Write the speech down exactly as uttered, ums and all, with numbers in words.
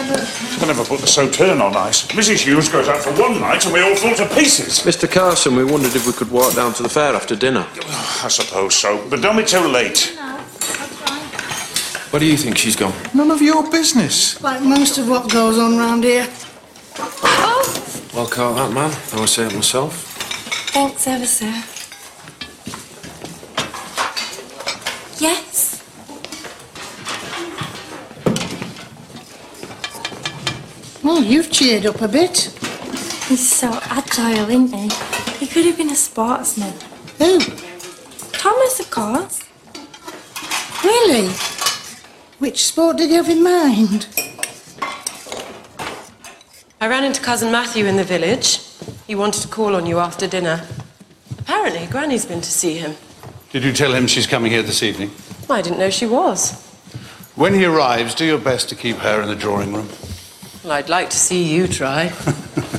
I never put the Sauterne on ice. Missus Hughes goes out for one night and we all fall to pieces. Mister Carson, we wondered if we could walk down to the fair after dinner. I suppose so, but don't be too late. No, that's fine. Where do you think she's gone? None of your business. Like most of what goes on round here. Oh! Well caught that, man. I would say it myself. Thanks ever so. Yes? Well, you've cheered up a bit. He's so agile, isn't he? He could have been a sportsman. Who? Thomas, of course. Really? Which sport did you have in mind? I ran into Cousin Matthew in the village. He wanted to call on you after dinner. Apparently, Granny's been to see him. Did you tell him she's coming here this evening? I didn't know she was. When he arrives, do your best to keep her in the drawing room. Well, I'd like to see you try.